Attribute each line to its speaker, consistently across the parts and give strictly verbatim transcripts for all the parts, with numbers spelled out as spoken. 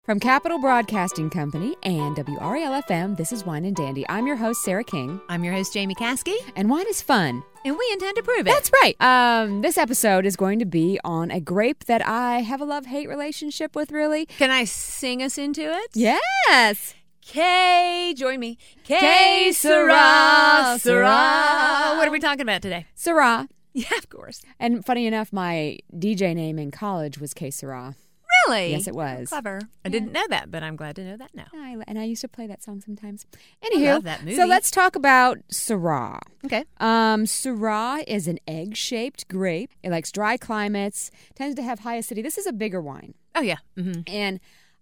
Speaker 1: From Capital Broadcasting Company and W R A L F M, this is Wine and Dandy. I'm your host, Sarah King.
Speaker 2: I'm your host, Jamie Caskey.
Speaker 1: And wine is fun.
Speaker 2: And we intend to prove it.
Speaker 1: That's right. Um, this episode is going to be on a grape that I have a love-hate relationship with, really.
Speaker 2: Can I sing us into it?
Speaker 1: Yes.
Speaker 2: K, join me. K,
Speaker 1: K Syrah,
Speaker 2: Syrah. What are we talking about today?
Speaker 1: Syrah.
Speaker 2: Yeah, of course.
Speaker 1: And funny enough, my D J name in college was K Syrah.
Speaker 2: Really?
Speaker 1: Yes, it was.
Speaker 2: Oh, clever. I
Speaker 1: Yeah.
Speaker 2: didn't know that, but I'm glad to know that now.
Speaker 1: I, and I used to play that song sometimes. Anywho,
Speaker 2: I love that movie.
Speaker 1: So let's talk about Syrah.
Speaker 2: Okay.
Speaker 1: Um, Syrah is an egg-shaped grape. It likes dry climates, tends to have high acidity. This is a bigger wine.
Speaker 2: Oh, yeah. Mm-hmm.
Speaker 1: And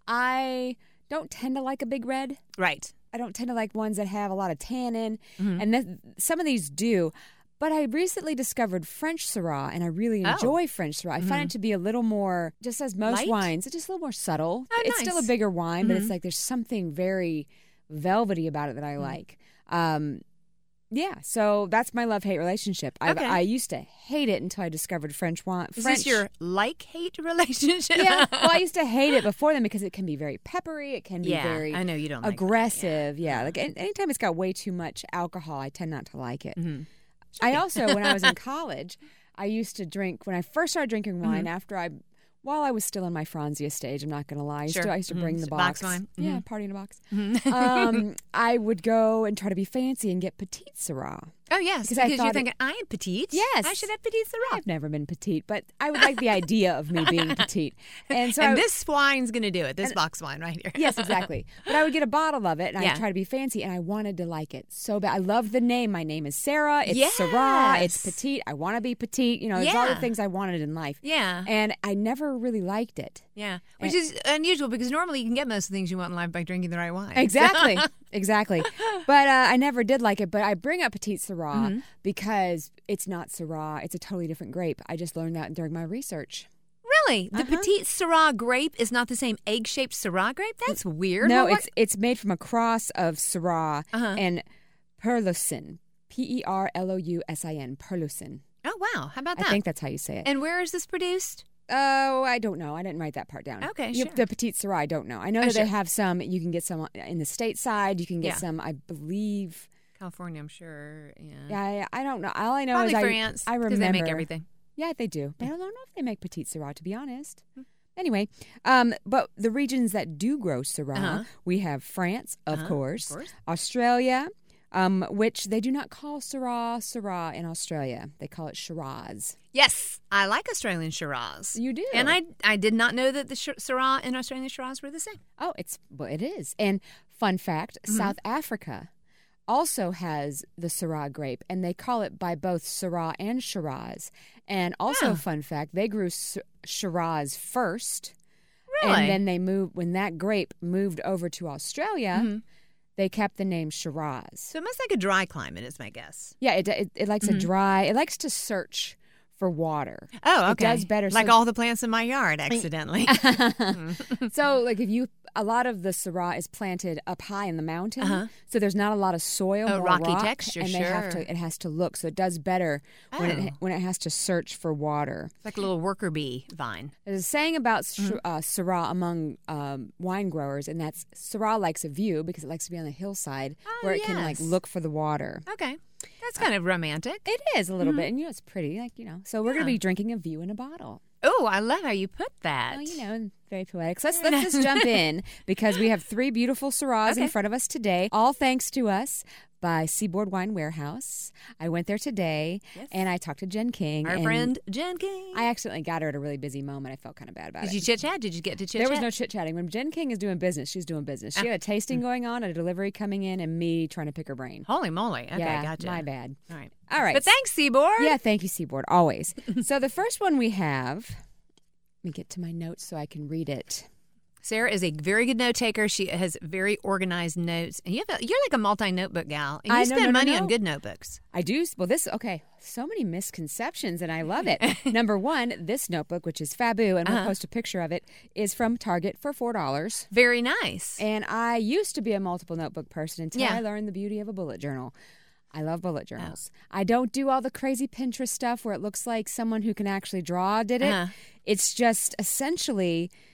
Speaker 1: I don't tend to like a big red.
Speaker 2: Right.
Speaker 1: I don't tend to like ones that have a lot of tannin.
Speaker 2: Mm-hmm.
Speaker 1: And th- some of these do. But I recently discovered French Syrah, and I really
Speaker 2: Oh.
Speaker 1: enjoy French Syrah. I
Speaker 2: Mm-hmm.
Speaker 1: find it to be a little more, just as most
Speaker 2: Light?
Speaker 1: wines, it's just a little more subtle.
Speaker 2: Oh,
Speaker 1: it's
Speaker 2: nice.
Speaker 1: still a bigger wine, but it's
Speaker 2: Mhm.
Speaker 1: like there's something very velvety about it that I
Speaker 2: Mm.
Speaker 1: like. Um, yeah, so that's my love-hate relationship. I
Speaker 2: Okay.
Speaker 1: I used to hate it until I discovered French wine.
Speaker 2: Is
Speaker 1: French.
Speaker 2: this your like-hate relationship?
Speaker 1: Yeah, well, I used to hate it before then because it can be very peppery. It can be
Speaker 2: yeah,
Speaker 1: very
Speaker 2: I know you don't like that,
Speaker 1: aggressive.
Speaker 2: yeah.
Speaker 1: Yeah, like an- anytime it's got way too much alcohol, I tend not to like it.
Speaker 2: Mhm.
Speaker 1: I also, when I was in college, I used to drink, when I first started drinking wine,
Speaker 2: Mhm.
Speaker 1: after I, while I was still in my Franzia stage, I'm not going to lie, I used,
Speaker 2: Sure.
Speaker 1: to, I used to bring
Speaker 2: Mhm.
Speaker 1: the
Speaker 2: Box
Speaker 1: box.
Speaker 2: wine.
Speaker 1: Yeah,
Speaker 2: Mhm.
Speaker 1: party in a box.
Speaker 2: Mhm.
Speaker 1: um, I would go and try to be fancy and get petite Syrah.
Speaker 2: Oh, yes,
Speaker 1: because I
Speaker 2: because
Speaker 1: thought
Speaker 2: you're
Speaker 1: it-
Speaker 2: thinking, I am petite.
Speaker 1: Yes.
Speaker 2: I should have petite Syrah.
Speaker 1: I've never been petite, but I would like the idea of me being petite. And so
Speaker 2: and
Speaker 1: I,
Speaker 2: this wine's going to do it, this
Speaker 1: and-
Speaker 2: box wine right here.
Speaker 1: Yes, exactly. But I would get a bottle of it, and
Speaker 2: Yeah.
Speaker 1: I'd try to be fancy, and I wanted to like it so bad. I love the name. My name is Sarah. It's Syrah. It's
Speaker 2: Yes.
Speaker 1: petite. I want to be petite. You know, it's all the
Speaker 2: Yeah.
Speaker 1: things I wanted in life.
Speaker 2: Yeah.
Speaker 1: And I never really liked it.
Speaker 2: Yeah, which
Speaker 1: And-
Speaker 2: is unusual because normally you can get most of the things you want in life by drinking the right wine.
Speaker 1: Exactly. Exactly. But uh, I never did like it. But I bring up Petite Syrah
Speaker 2: Mhm.
Speaker 1: because it's not Syrah. It's a totally different grape. I just learned that during my research.
Speaker 2: Really? The
Speaker 1: Uh-huh.
Speaker 2: petite Syrah grape is not the same egg-shaped Syrah grape? That's weird.
Speaker 1: No,
Speaker 2: Well,
Speaker 1: it's it's made from a cross of Syrah
Speaker 2: Uh-huh.
Speaker 1: and Perlusin. P E R L O U S I N. Perlusin.
Speaker 2: what? Oh, wow. How about
Speaker 1: I
Speaker 2: that?
Speaker 1: think that's how you say it.
Speaker 2: And where is this produced?
Speaker 1: Oh, I don't know. I didn't write that part down.
Speaker 2: Okay,
Speaker 1: You-
Speaker 2: sure.
Speaker 1: The Petite Syrah, I don't know. I know
Speaker 2: Oh,
Speaker 1: that
Speaker 2: sure.
Speaker 1: they have some. You can get some in the stateside. You can get
Speaker 2: Yeah.
Speaker 1: some, I believe.
Speaker 2: California, I'm sure. Yeah.
Speaker 1: Yeah, I, I don't know. All I know
Speaker 2: Probably
Speaker 1: is
Speaker 2: France.
Speaker 1: I, I remember.
Speaker 2: Because they make everything.
Speaker 1: Yeah, they do. But I don't know if they make Petite Syrah, to be honest.
Speaker 2: Hmm.
Speaker 1: Anyway, um, but the regions that do grow Syrah,
Speaker 2: Uh-huh.
Speaker 1: we have France, of
Speaker 2: Uh-huh,
Speaker 1: course,
Speaker 2: of course.
Speaker 1: Australia, um, which they do not call Syrah Syrah in Australia. They call it Shiraz.
Speaker 2: Yes, I like Australian Shiraz.
Speaker 1: You do.
Speaker 2: And I I did not know that the Sh- Syrah and Australian Shiraz were the same.
Speaker 1: Oh, it's well, it is. And fun fact,
Speaker 2: Mm-hmm.
Speaker 1: South Africa also has the Syrah grape, and they call it by both Syrah and Shiraz. And also,
Speaker 2: Oh.
Speaker 1: fun fact, they grew S- Shiraz first,
Speaker 2: Really?
Speaker 1: and then they moved when that grape moved over to Australia.
Speaker 2: Mhm.
Speaker 1: They kept the name Shiraz.
Speaker 2: So it must like a dry climate is my guess.
Speaker 1: Yeah, it it, it likes
Speaker 2: Mhm.
Speaker 1: a dry. It likes to search for water.
Speaker 2: Oh, okay.
Speaker 1: It does better.
Speaker 2: Like
Speaker 1: so,
Speaker 2: all the plants in my yard, accidentally.
Speaker 1: so, like if you, a lot of the Syrah is planted up high in the mountain,
Speaker 2: Uh-huh.
Speaker 1: so there's not a lot of soil,
Speaker 2: Oh,
Speaker 1: more
Speaker 2: rocky
Speaker 1: rock,
Speaker 2: texture,
Speaker 1: and they have
Speaker 2: sure.
Speaker 1: to. It has to look, so it does better when it
Speaker 2: Oh.
Speaker 1: when it has to search for water.
Speaker 2: It's like a little worker bee vine.
Speaker 1: There's a saying about Sh-
Speaker 2: Mm-hmm.
Speaker 1: uh, Syrah among um, wine growers, and that's Syrah likes a view because it likes to be on the hillside
Speaker 2: Oh,
Speaker 1: where it can like
Speaker 2: yes.
Speaker 1: look for the water.
Speaker 2: Okay. That's kind of romantic.
Speaker 1: It is a little bit, and you know it's pretty, like you know. So we're gonna
Speaker 2: Mm-hmm. Yeah.
Speaker 1: be drinking a view in a bottle.
Speaker 2: Oh, I love how you put that.
Speaker 1: Oh, you know, very poetic. So let's, let's just jump in because we have three beautiful Syrahs in
Speaker 2: Okay.
Speaker 1: front of us today, all thanks to us by Seaboard Wine Warehouse. I went there today,
Speaker 2: Yes.
Speaker 1: and I talked to Jen King.
Speaker 2: Our
Speaker 1: and
Speaker 2: friend Jen King.
Speaker 1: I accidentally got her at a really busy moment. I felt kind of bad about
Speaker 2: Did
Speaker 1: it.
Speaker 2: you chit chat? Did you get to chit chat?
Speaker 1: There was no chit-chatting. When Jen King is doing business, she's doing business. She
Speaker 2: Ah.
Speaker 1: had a tasting going on, a delivery coming in, and me trying to pick her brain.
Speaker 2: Holy moly. Okay,
Speaker 1: yeah,
Speaker 2: gotcha.
Speaker 1: my bad.
Speaker 2: All right.
Speaker 1: All right.
Speaker 2: But thanks, Seaboard.
Speaker 1: Yeah, thank you, Seaboard, always. So the first one we have, let me get to my notes so I can read it.
Speaker 2: Sarah is a very good note taker. She has very organized notes. And you have a, you're like a multi notebook gal. And you
Speaker 1: I know,
Speaker 2: spend
Speaker 1: no, no,
Speaker 2: money
Speaker 1: no.
Speaker 2: on good notebooks.
Speaker 1: I do. Well, this, okay, so many misconceptions, and I love it. Number one, this notebook, which is Fabu, and we'll
Speaker 2: Uh-huh.
Speaker 1: post a picture of it, is from Target for four dollars.
Speaker 2: Very nice.
Speaker 1: And I used to be a multiple notebook person until
Speaker 2: Yeah.
Speaker 1: I learned the beauty of a bullet journal. I love bullet
Speaker 2: Oh.
Speaker 1: journals. I don't do all the crazy Pinterest stuff where it looks like someone who can actually draw did it.
Speaker 2: Uh-huh.
Speaker 1: It's just essentially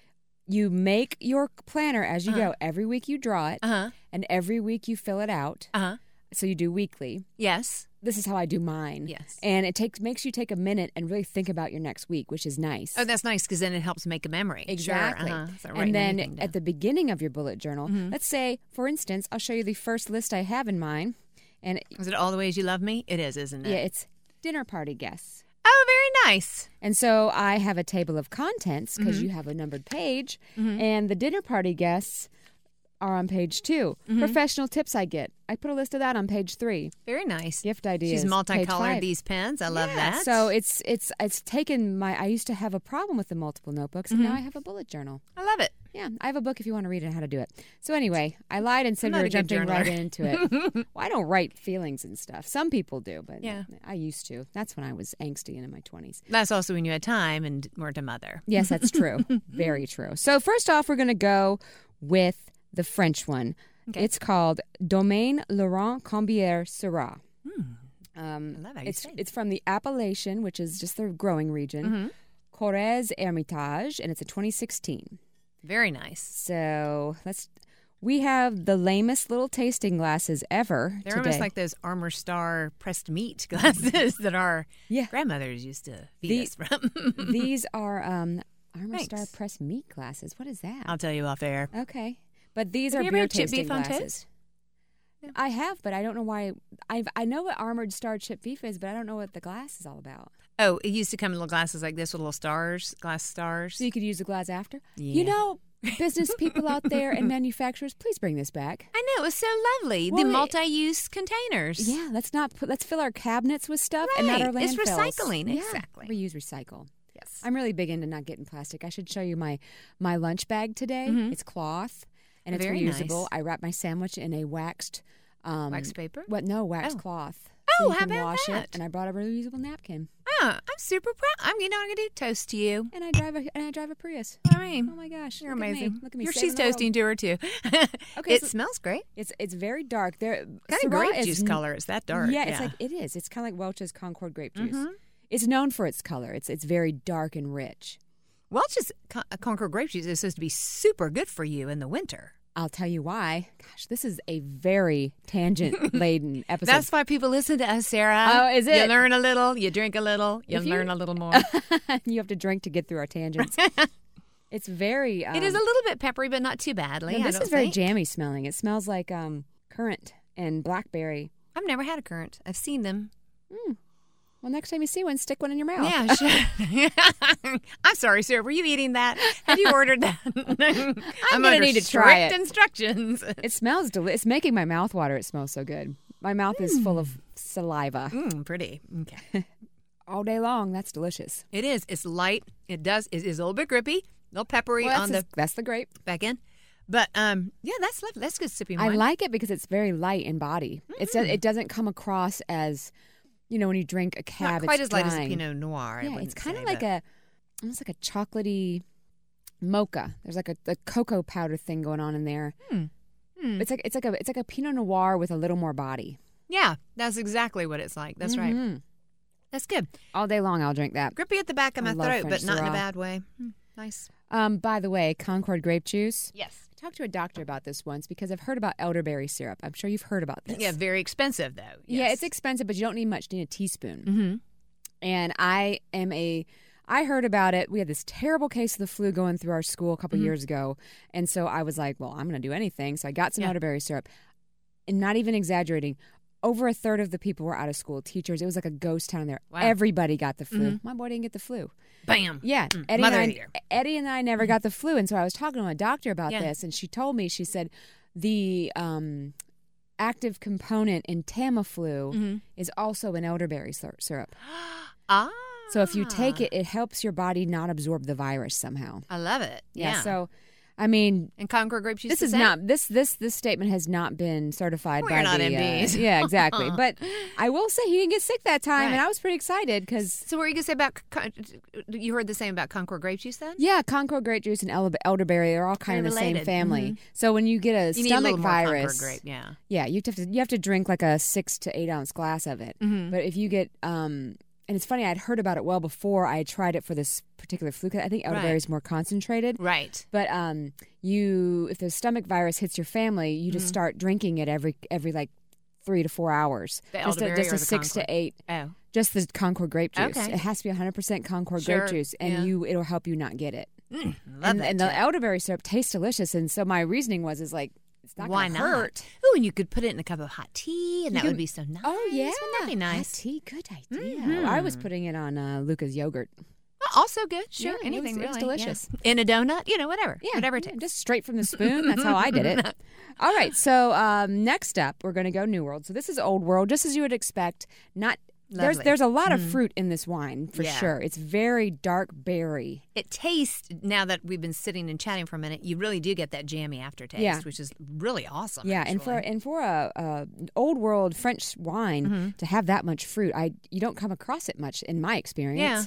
Speaker 1: you make your planner as you
Speaker 2: Uh-huh.
Speaker 1: go. Every week you draw it,
Speaker 2: Uh-huh.
Speaker 1: and every week you fill it out.
Speaker 2: Uh-huh.
Speaker 1: So you do weekly.
Speaker 2: Yes.
Speaker 1: This is how I do mine.
Speaker 2: Yes.
Speaker 1: And it takes makes you take a minute and really think about your next week, which is nice.
Speaker 2: Oh, that's nice because then it helps make a memory.
Speaker 1: Exactly.
Speaker 2: Sure. Uh-huh. So writing
Speaker 1: And then
Speaker 2: anything
Speaker 1: at the beginning of your bullet journal,
Speaker 2: Mhm.
Speaker 1: let's say, for instance, I'll show you the first list I have in mine. And
Speaker 2: down. Is it All the Ways You Love Me? It is, isn't it?
Speaker 1: yeah, it's dinner party guests.
Speaker 2: Oh, very nice.
Speaker 1: And so I have a table of contents because
Speaker 2: Mhm.
Speaker 1: you have a numbered page,
Speaker 2: Mhm.
Speaker 1: and the dinner party guests are on page two.
Speaker 2: Mhm.
Speaker 1: Professional tips I get. I put a list of that on page three.
Speaker 2: Very nice.
Speaker 1: Gift ideas.
Speaker 2: She's
Speaker 1: page
Speaker 2: multicolored
Speaker 1: five.
Speaker 2: these pens. I love
Speaker 1: Yeah,
Speaker 2: that.
Speaker 1: So it's it's it's taken my. I used to have a problem with the multiple notebooks, and
Speaker 2: Mhm.
Speaker 1: now I have a bullet journal.
Speaker 2: I love it.
Speaker 1: Yeah, I have a book if you want to read it how to do it. So anyway, I lied and said
Speaker 2: I'm
Speaker 1: we
Speaker 2: not
Speaker 1: were
Speaker 2: a good
Speaker 1: jumping
Speaker 2: journaler.
Speaker 1: right into it. Well, I don't write feelings and stuff. Some people do, but
Speaker 2: Yeah.
Speaker 1: I used to. That's when I was angsty and in my twenties.
Speaker 2: That's also when you had time and weren't a mother.
Speaker 1: Yes, that's true. Very true. So first off, we're going to go with the French one.
Speaker 2: Okay.
Speaker 1: It's called Domaine Laurent Combier Syrah.
Speaker 2: Hmm.
Speaker 1: Um,
Speaker 2: I love how you
Speaker 1: it's
Speaker 2: say it.
Speaker 1: it's from the Appellation, which is just the growing region.
Speaker 2: Mhm.
Speaker 1: Corrèze Hermitage, and it's a twenty sixteen.
Speaker 2: Very nice.
Speaker 1: So let's. We have the lamest little tasting glasses ever
Speaker 2: They're
Speaker 1: today.
Speaker 2: almost like those Armor Star pressed meat glasses that our
Speaker 1: Yeah.
Speaker 2: grandmothers used to feed
Speaker 1: The-
Speaker 2: us from.
Speaker 1: These are um, Armor Star
Speaker 2: Thanks.
Speaker 1: pressed meat glasses. What is that?
Speaker 2: I'll tell you off air.
Speaker 1: Okay, but these
Speaker 2: Have
Speaker 1: are
Speaker 2: you ever
Speaker 1: beer
Speaker 2: had chipped
Speaker 1: tasting
Speaker 2: beef on
Speaker 1: glasses.
Speaker 2: toast? Yeah.
Speaker 1: I have, but I don't know why. I I know what Armored Star chip beef is, but I don't know what the glass is all about.
Speaker 2: Oh, it used to come in little glasses like this with little stars, glass stars.
Speaker 1: So you could use the glass after.
Speaker 2: Yeah.
Speaker 1: You know, business people out there and manufacturers, please bring this back.
Speaker 2: I know, it was so lovely.
Speaker 1: Well,
Speaker 2: the
Speaker 1: it-
Speaker 2: multi-use containers.
Speaker 1: Yeah, let's not put. Let's fill our cabinets with stuff and not our
Speaker 2: Right.
Speaker 1: landfills.
Speaker 2: It's recycling,
Speaker 1: Yeah,
Speaker 2: exactly.
Speaker 1: reuse, recycle.
Speaker 2: Yes.
Speaker 1: I'm really big into not getting plastic. I should show you my my lunch bag today.
Speaker 2: Mhm.
Speaker 1: It's cloth and it's
Speaker 2: Very
Speaker 1: reusable.
Speaker 2: nice.
Speaker 1: I wrap my sandwich in a waxed um,
Speaker 2: Wax paper?
Speaker 1: What? No, waxed
Speaker 2: Oh.
Speaker 1: cloth.
Speaker 2: Oh,
Speaker 1: so you
Speaker 2: how
Speaker 1: can
Speaker 2: about
Speaker 1: wash
Speaker 2: that?
Speaker 1: it. And I brought a reusable napkin.
Speaker 2: Ah, I'm super proud. I'm, you know, I'm going to do toast to you.
Speaker 1: And I drive a and I drive a Prius.
Speaker 2: All right.
Speaker 1: Oh my gosh,
Speaker 2: You're
Speaker 1: look at me.
Speaker 2: amazing.
Speaker 1: Look at me.
Speaker 2: You're,
Speaker 1: saving
Speaker 2: she's
Speaker 1: the world.
Speaker 2: toasting to her, too.
Speaker 1: Okay,
Speaker 2: it
Speaker 1: so-
Speaker 2: smells great.
Speaker 1: It's it's very dark. There,
Speaker 2: Kind of
Speaker 1: Syrah
Speaker 2: grape
Speaker 1: is
Speaker 2: juice
Speaker 1: n-
Speaker 2: color. It's that dark.
Speaker 1: Yeah, it's like it is. It's kind of like Welch's Concord grape juice.
Speaker 2: Mhm.
Speaker 1: It's known for its color. It's it's very dark and rich.
Speaker 2: Welch's Con- Concord grape juice is supposed to be super good for you in the winter.
Speaker 1: I'll tell you why. Gosh, this is a very tangent laden episode.
Speaker 2: That's why people listen to us, Sarah.
Speaker 1: Oh, is
Speaker 2: You
Speaker 1: it?
Speaker 2: learn a little, you drink a little, you
Speaker 1: If you-
Speaker 2: learn a little more.
Speaker 1: You have to drink to get through our tangents. It's very. Um,
Speaker 2: it is a little bit peppery, but not too badly.
Speaker 1: no,
Speaker 2: I
Speaker 1: this
Speaker 2: don't
Speaker 1: is very
Speaker 2: think.
Speaker 1: jammy smelling. It smells like um, currant and blackberry.
Speaker 2: I've never had a currant. I've seen them.
Speaker 1: Well, next time you see one, stick one in your mouth.
Speaker 2: Yeah, sure. I'm sorry, sir. Were you eating that? Have you ordered that? I'm,
Speaker 1: gonna
Speaker 2: under
Speaker 1: need to try
Speaker 2: strict
Speaker 1: it.
Speaker 2: instructions.
Speaker 1: It smells delicious. It's making my mouth water. It smells so good. My mouth is full of saliva
Speaker 2: Mm, pretty. Okay.
Speaker 1: all day long. That's delicious.
Speaker 2: It is. It's light. It does. It is a little bit grippy, a little peppery
Speaker 1: Well,
Speaker 2: on
Speaker 1: that's,
Speaker 2: the
Speaker 1: the, that's the grape.
Speaker 2: back end. But um, yeah, that's lovely. That's good sipping
Speaker 1: I
Speaker 2: wine.
Speaker 1: like it because it's very light in body. It's
Speaker 2: Mm.
Speaker 1: it doesn't come across as, you know, when you drink a cab.
Speaker 2: Not quite
Speaker 1: it's
Speaker 2: as light as a
Speaker 1: drying.
Speaker 2: Pinot Noir. I
Speaker 1: Yeah,
Speaker 2: wouldn't
Speaker 1: it's kind of
Speaker 2: say,
Speaker 1: like
Speaker 2: but-
Speaker 1: a, almost like a chocolatey mocha. There's like a, a cocoa powder thing going on in there.
Speaker 2: Hmm. Hmm.
Speaker 1: It's like it's like a it's like a Pinot Noir with a little more body.
Speaker 2: Yeah, that's exactly what it's like. That's right.
Speaker 1: Mhm.
Speaker 2: That's good.
Speaker 1: All day long, I'll drink that.
Speaker 2: Grippy at the back of
Speaker 1: I
Speaker 2: my
Speaker 1: love
Speaker 2: throat,
Speaker 1: French
Speaker 2: but not in a
Speaker 1: Syrah.
Speaker 2: bad way. Hmm, nice.
Speaker 1: Um, by the way, Concord grape juice.
Speaker 2: Yes.
Speaker 1: I talked to a doctor about this once because I've heard about elderberry syrup. I'm sure you've heard about this.
Speaker 2: Yeah, very expensive though.
Speaker 1: Yeah,
Speaker 2: Yes.
Speaker 1: it's expensive, but you don't need much. You need a teaspoon.
Speaker 2: Mm-hmm.
Speaker 1: And I am a. I heard about it. We had this terrible case of the flu going through our school a couple
Speaker 2: Mhm.
Speaker 1: years ago, and so I was like, "Well, I'm going to do anything." So I got some
Speaker 2: Yeah.
Speaker 1: elderberry syrup, and not even exaggerating, over a third of the people were out of school. Teachers, it was like a ghost town there.
Speaker 2: Wow.
Speaker 1: Everybody got the flu.
Speaker 2: Mhm.
Speaker 1: My boy didn't get the flu.
Speaker 2: Bam.
Speaker 1: Yeah,
Speaker 2: Mm,
Speaker 1: Eddie, and
Speaker 2: mother
Speaker 1: I,
Speaker 2: of the year.
Speaker 1: Eddie and I never got the flu, and so I was talking to a doctor about
Speaker 2: Yeah.
Speaker 1: this, and she told me, she said, the um, active component in Tamiflu
Speaker 2: Mhm.
Speaker 1: is also in elderberry syr- syrup.
Speaker 2: Ah.
Speaker 1: So if you take it, it helps your body not absorb the virus somehow.
Speaker 2: I love it.
Speaker 1: Yeah.
Speaker 2: Yeah.
Speaker 1: So, I mean,
Speaker 2: and Concord grape juice.
Speaker 1: this
Speaker 2: the
Speaker 1: is
Speaker 2: same?
Speaker 1: not this this this statement has not been certified
Speaker 2: We're
Speaker 1: by
Speaker 2: not
Speaker 1: the.
Speaker 2: M Ds.
Speaker 1: Uh, yeah, exactly. But I will say he didn't get sick that time,
Speaker 2: Right.
Speaker 1: and I was pretty excited because.
Speaker 2: So what were you gonna say about? Con- You heard the same about Concord grape juice then?
Speaker 1: Yeah, Concord grape juice and el- elderberry are all kind
Speaker 2: They're
Speaker 1: of the same
Speaker 2: related.
Speaker 1: family.
Speaker 2: Mhm.
Speaker 1: So when you get a
Speaker 2: You need a
Speaker 1: stomach
Speaker 2: little more
Speaker 1: virus,
Speaker 2: Concord grape. Yeah.
Speaker 1: yeah, you have to you have to drink like a six to eight ounce glass of it.
Speaker 2: Mm-hmm.
Speaker 1: But if you get um, and it's funny, I'd heard about it well before I had tried it for this particular flu. I think elderberry
Speaker 2: Right.
Speaker 1: is more concentrated.
Speaker 2: Right.
Speaker 1: But um, you, if the stomach virus hits your family, you just start drinking it every every like three to four hours.
Speaker 2: The
Speaker 1: just a,
Speaker 2: elderberry
Speaker 1: just
Speaker 2: or
Speaker 1: a
Speaker 2: the
Speaker 1: six
Speaker 2: Concord?
Speaker 1: to eight.
Speaker 2: Oh.
Speaker 1: Just the Concord grape juice.
Speaker 2: Okay.
Speaker 1: It has to be one hundred percent Concord
Speaker 2: Sure,
Speaker 1: grape juice, and
Speaker 2: yeah.
Speaker 1: you it'll help you not get it.
Speaker 2: Mm, love
Speaker 1: and
Speaker 2: that
Speaker 1: and the
Speaker 2: tip.
Speaker 1: elderberry syrup tastes delicious, and so my reasoning was is like it's not
Speaker 2: Why
Speaker 1: gonna
Speaker 2: not?
Speaker 1: hurt.
Speaker 2: Oh, and you could put it in a cup of hot tea, and
Speaker 1: You
Speaker 2: that would
Speaker 1: can-
Speaker 2: be so nice.
Speaker 1: Oh yeah,
Speaker 2: Wouldn't that be
Speaker 1: Hot
Speaker 2: nice?
Speaker 1: tea, good idea.
Speaker 2: Mhm.
Speaker 1: I was putting it on uh, Luca's yogurt.
Speaker 2: Well, also good. Sure,
Speaker 1: Yeah, it
Speaker 2: anything
Speaker 1: was- it was
Speaker 2: really.
Speaker 1: delicious.
Speaker 2: Yeah. In a donut, you know, whatever.
Speaker 1: Yeah,
Speaker 2: whatever it
Speaker 1: yeah,
Speaker 2: takes.
Speaker 1: just straight from the spoon. That's how I did it. All right, so um, next up, we're going to go New World. So this is Old World, just as you would expect. Not there's
Speaker 2: Lovely.
Speaker 1: there's a lot of fruit in this wine for
Speaker 2: Yeah.
Speaker 1: sure. It's very dark berry.
Speaker 2: It tastes, now that we've been sitting and chatting for a minute, you really do get that jammy aftertaste,
Speaker 1: Yeah.
Speaker 2: which is really awesome.
Speaker 1: Yeah, and for
Speaker 2: actually.
Speaker 1: and for a, a Old World French wine
Speaker 2: Mm-hmm.
Speaker 1: to have that much fruit, I you don't come across it much in my experience.
Speaker 2: Yeah.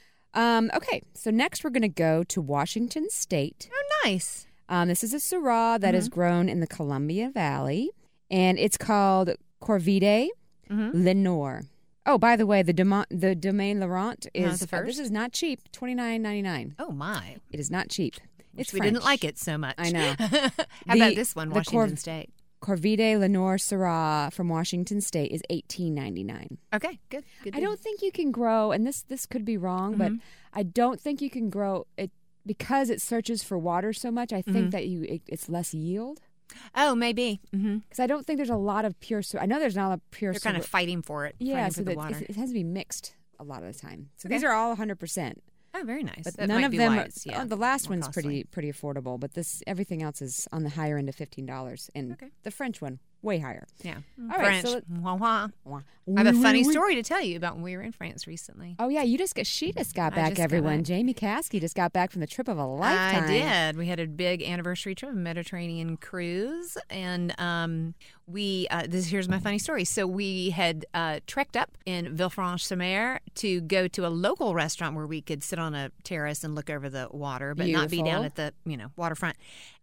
Speaker 1: Um, okay, so next we're going to go to Washington State.
Speaker 2: Oh, nice.
Speaker 1: Um, this is a Syrah that is
Speaker 2: Mm-hmm.
Speaker 1: grown in the Columbia Valley, and it's called Corvide
Speaker 2: Mm-hmm.
Speaker 1: Lenore. Oh, by the way, the Dema- the Domaine Laurent
Speaker 2: Not
Speaker 1: is
Speaker 2: the
Speaker 1: uh, this
Speaker 2: first?
Speaker 1: is not cheap. Twenty nine ninety nine.
Speaker 2: Oh, my.
Speaker 1: It is not cheap.
Speaker 2: Which
Speaker 1: It's
Speaker 2: we didn't
Speaker 1: French.
Speaker 2: like it so much.
Speaker 1: I know.
Speaker 2: How
Speaker 1: The-
Speaker 2: about this one,
Speaker 1: the
Speaker 2: Washington
Speaker 1: Corv-
Speaker 2: State?
Speaker 1: Corvide Lenore Syrah from Washington State is eighteen ninety nine.
Speaker 2: Okay, good. good
Speaker 1: I
Speaker 2: deal.
Speaker 1: don't think you can grow, and this this could be wrong, but
Speaker 2: Mm-hmm.
Speaker 1: I don't think you can grow it because it searches for water so much. I think
Speaker 2: Mm-hmm.
Speaker 1: that you it, it's less yield
Speaker 2: Oh, maybe. Mm-hmm.
Speaker 1: because I don't think there's a lot of pure. Syrah. I know there's not a lot of pure.
Speaker 2: They're kind of
Speaker 1: Syrah-
Speaker 2: fighting for it.
Speaker 1: yeah,
Speaker 2: fighting
Speaker 1: so
Speaker 2: for the
Speaker 1: that
Speaker 2: water.
Speaker 1: it, it has to be mixed a lot of the time. So
Speaker 2: Okay.
Speaker 1: these are all one hundred percent.
Speaker 2: Oh, very nice.
Speaker 1: But
Speaker 2: That
Speaker 1: none
Speaker 2: might
Speaker 1: of
Speaker 2: be
Speaker 1: them.
Speaker 2: wise,
Speaker 1: Are,
Speaker 2: yeah,
Speaker 1: oh, the last
Speaker 2: more
Speaker 1: one's
Speaker 2: costly.
Speaker 1: pretty pretty affordable, but this everything else is on the higher end of fifteen dollars, and
Speaker 2: Okay.
Speaker 1: the French one way higher.
Speaker 2: Yeah.
Speaker 1: All right,
Speaker 2: French.
Speaker 1: so let-
Speaker 2: Wah, wah.
Speaker 1: Wah.
Speaker 2: I have a
Speaker 1: Oui,
Speaker 2: funny
Speaker 1: oui, oui.
Speaker 2: story to tell you about when we were in France recently.
Speaker 1: Oh yeah, you just got she just got
Speaker 2: I
Speaker 1: back.
Speaker 2: just got
Speaker 1: everyone,
Speaker 2: back.
Speaker 1: Jamie Caskey just got back from the trip of a lifetime.
Speaker 2: I did. We had a big anniversary trip, a Mediterranean cruise, and um, we. Uh, this here's my funny story. So we had uh, trekked up in Villefranche-sur-Mer to go to a local restaurant where we could sit on a terrace and look over the water, but not be down
Speaker 1: Beautiful.
Speaker 2: at the you know waterfront.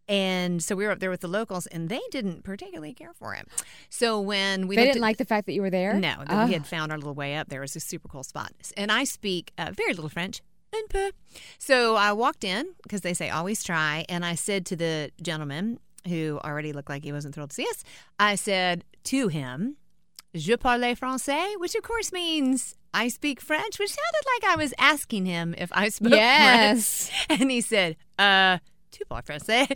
Speaker 2: And so we were up there with the locals, and they didn't particularly care for it. So when we
Speaker 1: They
Speaker 2: looked
Speaker 1: didn't
Speaker 2: at,
Speaker 1: like the fact that you were there.
Speaker 2: no, that
Speaker 1: Oh.
Speaker 2: we had found our little way up there. It was a super cool spot. And I speak uh, very little French. Un peu. So I walked in, because they say always try, and I said to the gentleman, who already looked like he wasn't thrilled to see us, I said to him, Je parle français, which of course means I speak French, which sounded like I was asking him if I spoke
Speaker 1: Yes.
Speaker 2: French. And he said, uh... tu parles français.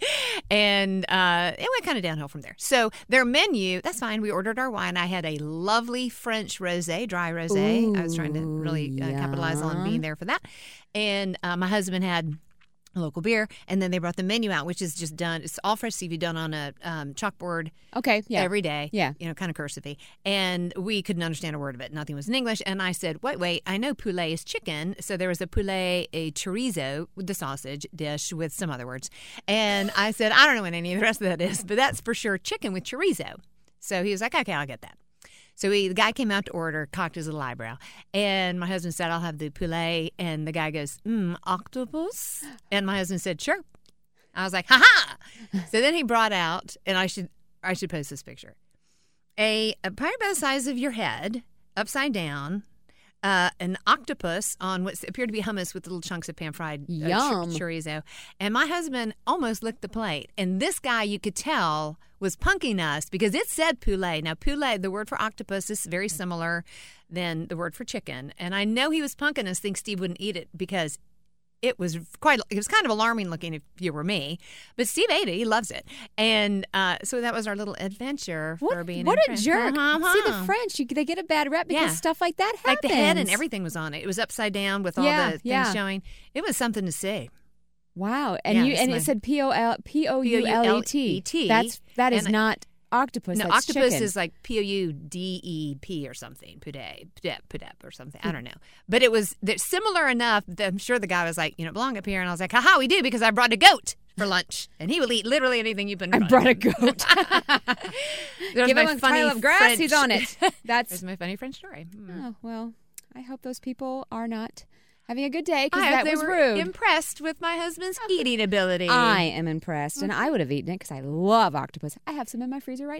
Speaker 2: And uh, it went kind of downhill from there. So their menu, that's fine. We ordered our wine. I had a lovely French rosé, dry rosé. I was trying to really uh, capitalize on
Speaker 1: yum.
Speaker 2: being there for that. And uh, my husband had a local beer. And then they brought the menu out, which is just done. It's all fresh seafood done on a um, chalkboard
Speaker 1: Okay. Yeah.
Speaker 2: every day.
Speaker 1: Yeah.
Speaker 2: You know, kind of cursive-y. And we couldn't understand a word of it. Nothing was in English. And I said, wait, wait, I know poulet is chicken. So there was a poulet, a chorizo, with the sausage dish with some other words. And I said, I don't know what any of the rest of that is, but that's for sure chicken with chorizo. So he was like, okay, I'll get that. So he, the guy came out to order, cocked his little eyebrow. And my husband said, I'll have the poulet. And the guy goes, mm, octopus? And my husband said, sure. I was like, ha-ha! So then he brought out, and I should I should post this picture, a, a probably about the size of your head, upside down, uh, an octopus on what appeared to be hummus with little chunks of pan-fried uh,
Speaker 1: Yum.
Speaker 2: ch- chorizo. And my husband almost licked the plate. And this guy, you could tell, was punking us because it said poulet. Now, poulet, the word for octopus, is very similar than the word for chicken. And I know he was punking us, think Steve wouldn't eat it because it was quite, it was kind of alarming looking if you were me. But Steve ate it. He loves it. And uh, so that was our little adventure for
Speaker 1: What,
Speaker 2: being
Speaker 1: what
Speaker 2: in
Speaker 1: a
Speaker 2: France.
Speaker 1: jerk!
Speaker 2: Uh-huh.
Speaker 1: See, the French, you, they get a bad rep because
Speaker 2: Yeah.
Speaker 1: stuff like that happens.
Speaker 2: Like the head and everything was on it. It was upside down with all
Speaker 1: Yeah,
Speaker 2: the things
Speaker 1: yeah.
Speaker 2: showing. It was something to see.
Speaker 1: Wow, and
Speaker 2: Yeah,
Speaker 1: you
Speaker 2: it's
Speaker 1: and
Speaker 2: my-
Speaker 1: it said P O L P O U L E T.
Speaker 2: P O U L E T.
Speaker 1: That's that is
Speaker 2: And I-
Speaker 1: not octopus.
Speaker 2: No,
Speaker 1: that's
Speaker 2: octopus
Speaker 1: chicken.
Speaker 2: is like P O U D E P or something. Pudep, pudep, pudep or something. I don't know. But it was they're similar enough that I'm sure the guy was like, you know, belong up here. And I was like, haha, we do because I brought a goat for lunch. And he will eat literally anything you put in
Speaker 1: I
Speaker 2: front
Speaker 1: brought a
Speaker 2: of him.
Speaker 1: goat.
Speaker 2: There's
Speaker 1: Give
Speaker 2: my
Speaker 1: him a
Speaker 2: funny
Speaker 1: pile of grass.
Speaker 2: French-
Speaker 1: He's on it. That's
Speaker 2: There's my funny French story. Mm.
Speaker 1: oh well. I hope those people are not having a good day because
Speaker 2: I hope
Speaker 1: that
Speaker 2: they
Speaker 1: was
Speaker 2: were
Speaker 1: rude.
Speaker 2: impressed with my husband's eating ability.
Speaker 1: I am impressed, and I would have eaten it because I love octopus. I have some in my freezer right now.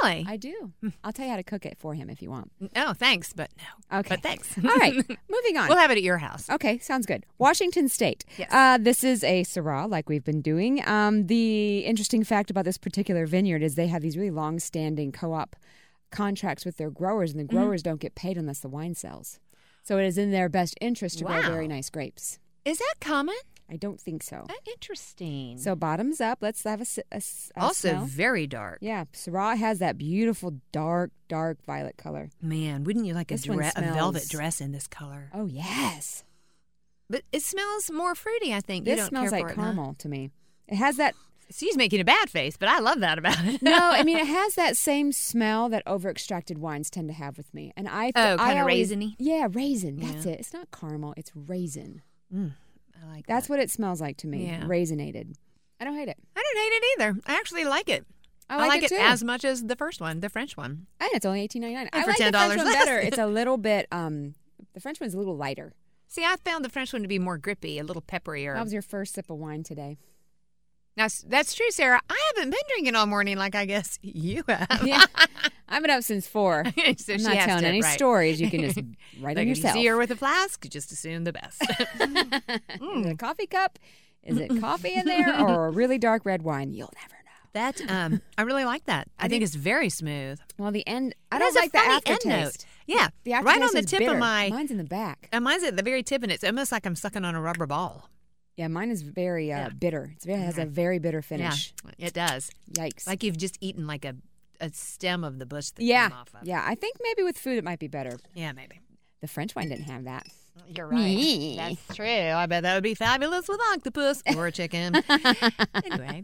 Speaker 2: Really?
Speaker 1: I do. I'll tell you how to cook it for him if you want.
Speaker 2: Oh, thanks, but no.
Speaker 1: Okay.
Speaker 2: But thanks.
Speaker 1: All right, moving on.
Speaker 2: We'll have it at your house.
Speaker 1: Okay, sounds good. Washington State.
Speaker 2: Yes.
Speaker 1: Uh, this is a Syrah, like we've been doing. Um, the interesting fact about this particular vineyard is they have these really long-standing co-op contracts with their growers, and the growers mm-hmm. don't get paid unless the wine sells. So it is in their best interest to
Speaker 2: wow.
Speaker 1: grow very nice grapes.
Speaker 2: Is that common?
Speaker 1: I don't think so.
Speaker 2: Uh, interesting.
Speaker 1: So bottoms up. Let's have a, a, a
Speaker 2: also
Speaker 1: smell.
Speaker 2: very dark.
Speaker 1: Yeah, Syrah has that beautiful dark, dark violet color.
Speaker 2: Man, wouldn't you like a,
Speaker 1: This one
Speaker 2: dre- a
Speaker 1: smells-
Speaker 2: velvet dress in this color?
Speaker 1: Oh yes,
Speaker 2: But it smells more fruity, I think.
Speaker 1: this
Speaker 2: you don't
Speaker 1: smells
Speaker 2: care
Speaker 1: like
Speaker 2: for it, huh?
Speaker 1: caramel to me. It has that.
Speaker 2: She's making a bad face, but I love that about it.
Speaker 1: No, I mean it has that same smell that over-extracted wines tend to have with me, and I. Th-
Speaker 2: Oh,
Speaker 1: I
Speaker 2: kinda
Speaker 1: always-
Speaker 2: raisiny?
Speaker 1: Yeah, raisin. That's
Speaker 2: Yeah.
Speaker 1: it. It's not caramel. It's raisin.
Speaker 2: Mm, I like
Speaker 1: That's
Speaker 2: that.
Speaker 1: what it smells like to me.
Speaker 2: Yeah.
Speaker 1: Raisinated. I don't hate it.
Speaker 2: I don't hate it either. I actually like it.
Speaker 1: I like, it, too.
Speaker 2: as much as the first one, the French one.
Speaker 1: And it's only eighteen ninety-nine.
Speaker 2: And
Speaker 1: I
Speaker 2: for
Speaker 1: like the
Speaker 2: ten
Speaker 1: French
Speaker 2: dollars
Speaker 1: one
Speaker 2: less.
Speaker 1: better. It's a little bit. Um, the French one's a little lighter.
Speaker 2: See, I found the French one to be more grippy, a little pepperier.
Speaker 1: That was your first sip of wine today.
Speaker 2: That's, that's true, Sarah. I haven't been drinking all morning like I guess you have.
Speaker 1: Yeah, I've been up since four.
Speaker 2: so
Speaker 1: I'm
Speaker 2: she
Speaker 1: not
Speaker 2: has
Speaker 1: telling
Speaker 2: to,
Speaker 1: any
Speaker 2: right.
Speaker 1: stories. You can just write them
Speaker 2: Like if
Speaker 1: yourself.
Speaker 2: you see her with a flask, just assume the best.
Speaker 1: Is it a coffee cup? Is it coffee in there or a really dark red wine? You'll never know.
Speaker 2: That um, I really like that. I,
Speaker 1: I
Speaker 2: think
Speaker 1: think-
Speaker 2: it's very smooth.
Speaker 1: Well, the end. I
Speaker 2: It
Speaker 1: don't
Speaker 2: has a
Speaker 1: like the
Speaker 2: funny end
Speaker 1: aftertaste.
Speaker 2: note. Yeah,
Speaker 1: The
Speaker 2: right
Speaker 1: aftertaste
Speaker 2: on the
Speaker 1: is
Speaker 2: tip
Speaker 1: bitter.
Speaker 2: of my.
Speaker 1: Mine's in the back.
Speaker 2: Uh, mine's at the very tip, and it's almost like I'm sucking on a rubber ball.
Speaker 1: Yeah, mine is very uh,
Speaker 2: Yeah.
Speaker 1: bitter. It's very, it has a very bitter finish.
Speaker 2: Yeah, it does.
Speaker 1: Yikes.
Speaker 2: Like you've just eaten like a, a stem of the bush that
Speaker 1: yeah,
Speaker 2: came off of.
Speaker 1: yeah. I think maybe with food it might be better.
Speaker 2: Yeah, maybe.
Speaker 1: The French wine didn't have that.
Speaker 2: You're right. That's true. I bet that would be fabulous with octopus or a chicken. Anyway.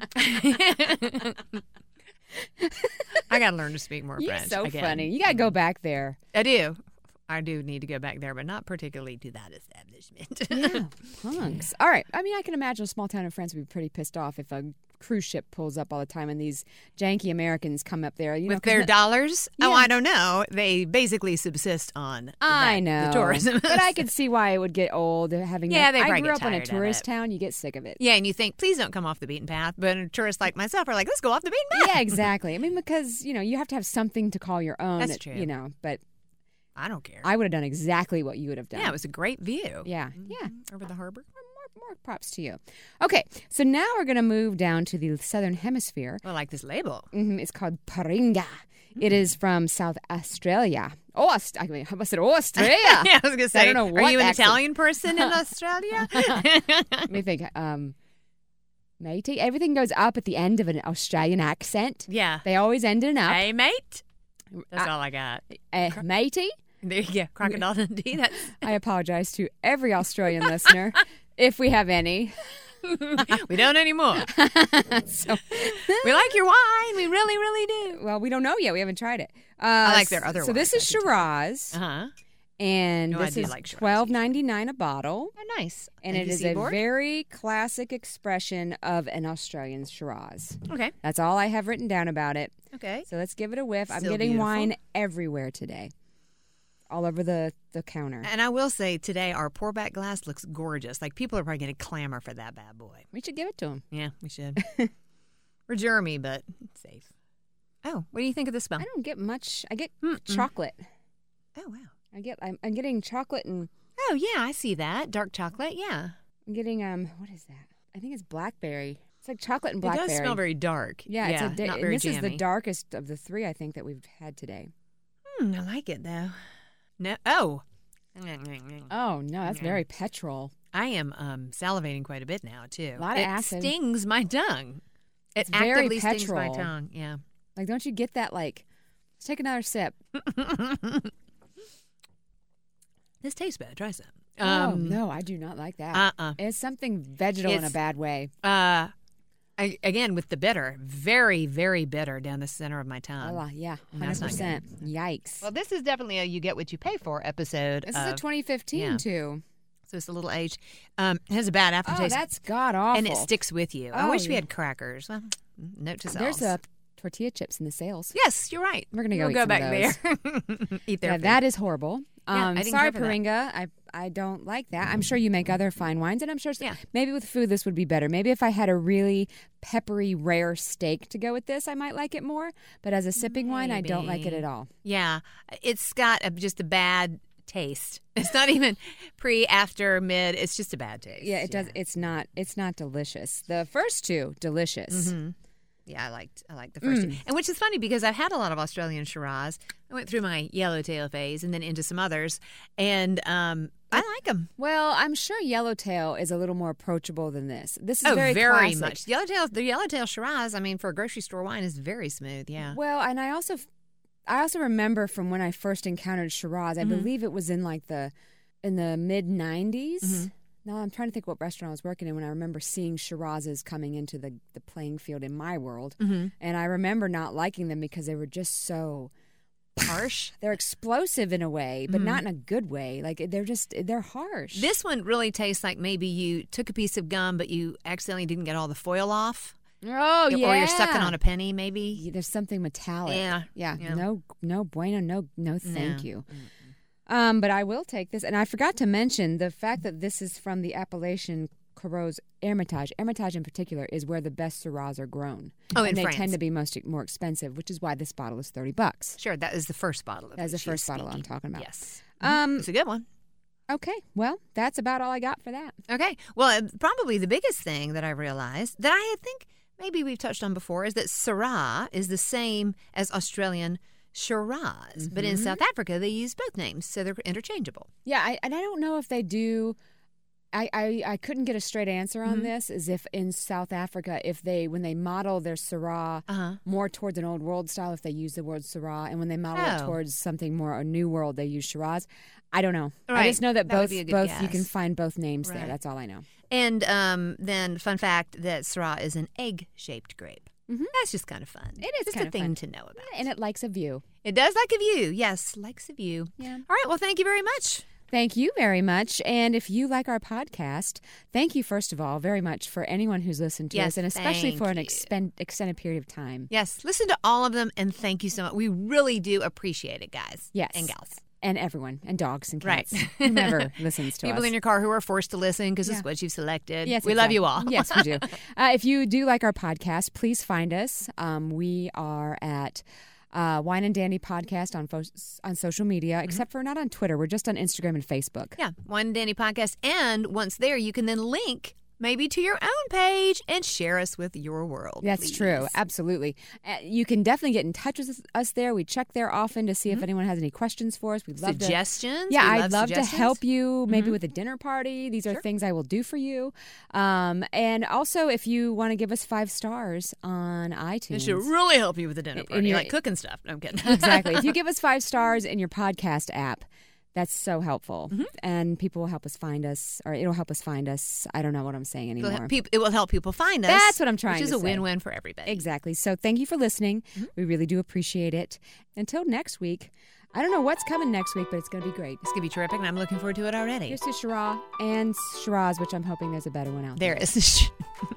Speaker 2: I got to learn to speak more
Speaker 1: You're
Speaker 2: French.
Speaker 1: so
Speaker 2: again.
Speaker 1: funny. You got to go back there.
Speaker 2: I do. I do need to go back there, but not particularly to that establishment.
Speaker 1: Yeah, punks. All right. I mean, I can imagine a small town in France would be pretty pissed off if a cruise ship pulls up all the time and these janky Americans come up there. You know,
Speaker 2: With
Speaker 1: 'cause
Speaker 2: their
Speaker 1: no-
Speaker 2: dollars? Oh,
Speaker 1: Yeah.
Speaker 2: I don't know. They basically subsist on
Speaker 1: I
Speaker 2: that,
Speaker 1: know
Speaker 2: the tourism.
Speaker 1: but I could see why it would get old having.
Speaker 2: Yeah,
Speaker 1: a,
Speaker 2: they
Speaker 1: I
Speaker 2: probably
Speaker 1: grew
Speaker 2: get
Speaker 1: up in a
Speaker 2: tired of
Speaker 1: tourist
Speaker 2: it.
Speaker 1: town. You get sick of it.
Speaker 2: Yeah, and you think, please don't come off the beaten path. But a tourist like myself are like, let's go off the beaten path.
Speaker 1: Yeah, exactly. I mean, because you know you have to have something to call your own.
Speaker 2: That's
Speaker 1: that-
Speaker 2: true.
Speaker 1: You know, but
Speaker 2: I don't care.
Speaker 1: I would have done exactly what you would have done.
Speaker 2: yeah, it was a great view.
Speaker 1: Yeah, yeah.
Speaker 2: Over the harbor.
Speaker 1: More, more props to you. Okay, so now we're going to move down to the southern hemisphere.
Speaker 2: Well, I like this label.
Speaker 1: hmm It's called Paringa. It is from South Australia. Oh, Aust- I mean, I said Australia.
Speaker 2: yeah, I was going to say,
Speaker 1: I don't know
Speaker 2: are
Speaker 1: what
Speaker 2: you an
Speaker 1: accent-
Speaker 2: Italian person in Australia?
Speaker 1: Let me think. Um, matey. Everything goes up at the end of an Australian accent.
Speaker 2: yeah.
Speaker 1: They always end in an up.
Speaker 2: Hey, mate. That's
Speaker 1: I-
Speaker 2: all I got.
Speaker 1: Uh, matey.
Speaker 2: There you go. Crocodile Dundee. That's
Speaker 1: I apologize to every Australian listener, if we have any.
Speaker 2: we don't anymore.
Speaker 1: So,
Speaker 2: We like your wine. We really, really do.
Speaker 1: well, we don't know yet. We haven't tried it. Uh,
Speaker 2: I like their other
Speaker 1: So this
Speaker 2: wines,
Speaker 1: is
Speaker 2: I do too.
Speaker 1: Shiraz,
Speaker 2: Uh huh.
Speaker 1: and
Speaker 2: No, I
Speaker 1: this
Speaker 2: do
Speaker 1: is
Speaker 2: like Shiraz.
Speaker 1: twelve ninety nine a bottle,
Speaker 2: Oh, nice.
Speaker 1: and
Speaker 2: Thank
Speaker 1: it
Speaker 2: you,
Speaker 1: is
Speaker 2: Seaboard.
Speaker 1: a very classic expression of an Australian Shiraz.
Speaker 2: Okay.
Speaker 1: That's all I have written down about it.
Speaker 2: Okay.
Speaker 1: So let's give it a whiff. I'm
Speaker 2: Still
Speaker 1: getting
Speaker 2: beautiful.
Speaker 1: wine everywhere today, all over the, the counter.
Speaker 2: And I will say today our pour back glass looks gorgeous. Like people are probably going to clamor for that bad boy.
Speaker 1: We should give it to him.
Speaker 2: Yeah, we should. We're germy, but safe. Oh, what do you think of this smell?
Speaker 1: I don't get much. I get
Speaker 2: Mm-mm.
Speaker 1: chocolate.
Speaker 2: Oh, wow.
Speaker 1: I get. I'm, I'm getting chocolate, and
Speaker 2: Oh, yeah, I see that. Dark chocolate, yeah.
Speaker 1: I'm getting um. What is that? I think it's blackberry. It's like chocolate and
Speaker 2: It
Speaker 1: blackberry.
Speaker 2: does smell very dark.
Speaker 1: Yeah, it's a da-
Speaker 2: not
Speaker 1: and
Speaker 2: very
Speaker 1: this is the
Speaker 2: jammy.
Speaker 1: darkest of the three I think that we've had today.
Speaker 2: Hmm, I like it, though. No, oh.
Speaker 1: Oh no, that's very petrol.
Speaker 2: I am um, salivating quite a bit now, too.
Speaker 1: A lot of
Speaker 2: it
Speaker 1: acid.
Speaker 2: stings my tongue. It
Speaker 1: It's very
Speaker 2: actively stings my
Speaker 1: petrol.
Speaker 2: tongue, yeah.
Speaker 1: Like, don't you get that? Like, let's take another sip.
Speaker 2: This tastes bad. Try some.
Speaker 1: oh
Speaker 2: Um,
Speaker 1: no, I do not like that.
Speaker 2: Uh-uh.
Speaker 1: It's something vegetal in a
Speaker 2: It's-
Speaker 1: bad way.
Speaker 2: Uh, I, again, with the bitter, very, very bitter down the center of my tongue.
Speaker 1: Oh, yeah,
Speaker 2: and
Speaker 1: hundred
Speaker 2: that's not
Speaker 1: percent. Yikes.
Speaker 2: Well, this is definitely a you get what you pay for episode.
Speaker 1: This is a
Speaker 2: of-
Speaker 1: twenty fifteen
Speaker 2: yeah.
Speaker 1: too.
Speaker 2: So it's a little aged. Um, it has a bad
Speaker 1: Oh,
Speaker 2: aftertaste.
Speaker 1: that's god awful.
Speaker 2: and it sticks with you. I
Speaker 1: Oh,
Speaker 2: wish we
Speaker 1: yeah.
Speaker 2: had crackers. Well, note to self.
Speaker 1: There's a tortilla chips in the sales.
Speaker 2: Yes, you're right.
Speaker 1: We're gonna go
Speaker 2: We'll
Speaker 1: eat
Speaker 2: go
Speaker 1: some
Speaker 2: back
Speaker 1: of those.
Speaker 2: there. Eat their
Speaker 1: Yeah,
Speaker 2: food.
Speaker 1: that is horrible.
Speaker 2: Yeah,
Speaker 1: Um,
Speaker 2: I didn't
Speaker 1: sorry,
Speaker 2: cover that.
Speaker 1: Paringa. I I don't like that. I'm sure you make other fine wines, and I'm sure
Speaker 2: Yeah.
Speaker 1: maybe with food this would be better. Maybe if I had a really peppery, rare steak to go with this, I might like it more. But as a sipping wine, I don't like it
Speaker 2: Maybe.
Speaker 1: at all.
Speaker 2: Yeah, it's got a, just a bad taste. It's not even pre, after, mid. It's just a bad taste.
Speaker 1: Yeah, it does. It's not. It's not delicious. The first two, delicious.
Speaker 2: Mm-hmm. Yeah, I liked I liked the first
Speaker 1: Mm.
Speaker 2: two. And which is funny because I've had a lot of Australian Shiraz. I went through my yellowtail phase and then into some others, and um, I like them.
Speaker 1: Well, I'm sure Yellowtail is a little more approachable than this. This is
Speaker 2: Oh,
Speaker 1: very,
Speaker 2: very
Speaker 1: classic.
Speaker 2: much. Yellowtail, the Yellowtail Shiraz. I mean, for a grocery store wine, is very smooth. Yeah.
Speaker 1: Well, and I also, I also remember from when I first encountered Shiraz. I
Speaker 2: Mhm.
Speaker 1: believe it was in like the, in the mid nineties.
Speaker 2: Mhm.
Speaker 1: Now I'm trying to think what restaurant I was working in when I remember seeing Shirazes coming into the the playing field in my world,
Speaker 2: Mm-hmm.
Speaker 1: and I remember not liking them because they were just so
Speaker 2: Harsh.
Speaker 1: they're explosive in a way, but
Speaker 2: Mhm.
Speaker 1: not in a good way. Like they're just they're harsh.
Speaker 2: This one really tastes like maybe you took a piece of gum, but you accidentally didn't get all the foil off.
Speaker 1: oh yeah,
Speaker 2: Or you're sucking on a penny, maybe.
Speaker 1: There's something metallic.
Speaker 2: Yeah.
Speaker 1: yeah.
Speaker 2: Yeah.
Speaker 1: No, no bueno. No, no, thank
Speaker 2: No.
Speaker 1: you. Um, but I will take this, and I forgot to mention the fact that this is from the appellation Corros Hermitage. Hermitage, in particular, is where the best Syrahs are grown.
Speaker 2: Oh,
Speaker 1: and
Speaker 2: in
Speaker 1: they
Speaker 2: France.
Speaker 1: tend to be most more expensive, which is why this bottle is thirty bucks.
Speaker 2: Sure, that is the first bottle. Of
Speaker 1: That's the
Speaker 2: which she's
Speaker 1: first bottle I'm
Speaker 2: speaking.
Speaker 1: talking about.
Speaker 2: Yes.
Speaker 1: Um,
Speaker 2: It's a good one.
Speaker 1: okay, well, that's about all I got for that.
Speaker 2: Okay. Well, uh, probably the biggest thing that I realized that I think maybe we've touched on before is that Syrah is the same as Australian Shiraz, but in
Speaker 1: Mhm.
Speaker 2: South Africa they use both names, so they're interchangeable.
Speaker 1: Yeah, I, and I don't know if they do. I, I, I couldn't get a straight answer on
Speaker 2: Mhm.
Speaker 1: this. Is if in South Africa, if they when they model their Syrah
Speaker 2: Uh huh.
Speaker 1: more towards an old world style, if they use the word Syrah, and when they model it
Speaker 2: Oh.
Speaker 1: towards something more a new world, they use Shiraz. I don't know. I
Speaker 2: Right.
Speaker 1: just know that,
Speaker 2: That would
Speaker 1: both
Speaker 2: be a good
Speaker 1: both you can
Speaker 2: guess.
Speaker 1: find both names there.
Speaker 2: Right.
Speaker 1: That's all I know.
Speaker 2: And um, then, fun fact that Syrah is an egg-shaped grape.
Speaker 1: Mhm.
Speaker 2: That's just kind of fun.
Speaker 1: It is
Speaker 2: just
Speaker 1: kind
Speaker 2: a
Speaker 1: of
Speaker 2: thing
Speaker 1: fun.
Speaker 2: to know about.
Speaker 1: And it likes a view.
Speaker 2: It does like a view. Yes, likes a view.
Speaker 1: Yeah.
Speaker 2: All right. Well, thank you very much.
Speaker 1: Thank you very much. And if you like our podcast, thank you, first of all, very much for anyone who's listened to
Speaker 2: Yes,
Speaker 1: us, and especially
Speaker 2: thank
Speaker 1: for an
Speaker 2: you.
Speaker 1: expen- extended period of time.
Speaker 2: Yes, listen to all of them, and thank you so much. We really do appreciate it, guys.
Speaker 1: Yes.
Speaker 2: And gals.
Speaker 1: And everyone, and dogs and
Speaker 2: Right.
Speaker 1: cats, whomever listens to
Speaker 2: People
Speaker 1: us.
Speaker 2: in your car who are forced to listen because
Speaker 1: Yeah.
Speaker 2: it's what you've selected.
Speaker 1: Yes,
Speaker 2: we love
Speaker 1: exactly.
Speaker 2: you all.
Speaker 1: Yes, we do. Uh, if you do like our podcast, please find us. Um, we are at uh, Wine and Dandy Podcast on fo- on social media, except for not on Twitter. We're just on Instagram and Facebook.
Speaker 2: Yeah, Wine and Dandy Podcast. And once there, you can then link maybe to your own page and share us with your world.
Speaker 1: That's
Speaker 2: please.
Speaker 1: true. Absolutely. Uh, you can definitely get in touch with us there. We check there often to see if anyone has any questions for us. We'd love to.
Speaker 2: Suggestions?
Speaker 1: Yeah,
Speaker 2: We
Speaker 1: I'd love to
Speaker 2: suggestions.
Speaker 1: help you maybe
Speaker 2: Mhm.
Speaker 1: with a dinner party. These are
Speaker 2: Sure.
Speaker 1: things I will do for you. Um, and also, if you want to give us five stars on iTunes.
Speaker 2: It should really help you with the dinner
Speaker 1: And
Speaker 2: party,
Speaker 1: you're-
Speaker 2: like cooking stuff. No, I'm kidding.
Speaker 1: Exactly. If you give us five stars in your podcast app, that's so helpful.
Speaker 2: Mm-hmm.
Speaker 1: And people will help us find us, or it'll help us find us. I don't know what I'm saying
Speaker 2: It'll
Speaker 1: anymore.
Speaker 2: help peop- it will help people find us.
Speaker 1: That's what I'm trying
Speaker 2: Which is
Speaker 1: to
Speaker 2: a
Speaker 1: say.
Speaker 2: win-win for everybody.
Speaker 1: Exactly. So thank you for listening.
Speaker 2: Mm-hmm.
Speaker 1: We really do appreciate it. Until next week, I don't know what's coming next week, but it's going to be great.
Speaker 2: It's going to be terrific, and I'm looking forward to it already.
Speaker 1: Here's to Shiraz and Shiraz, which I'm hoping there's a better one out there.
Speaker 2: There is.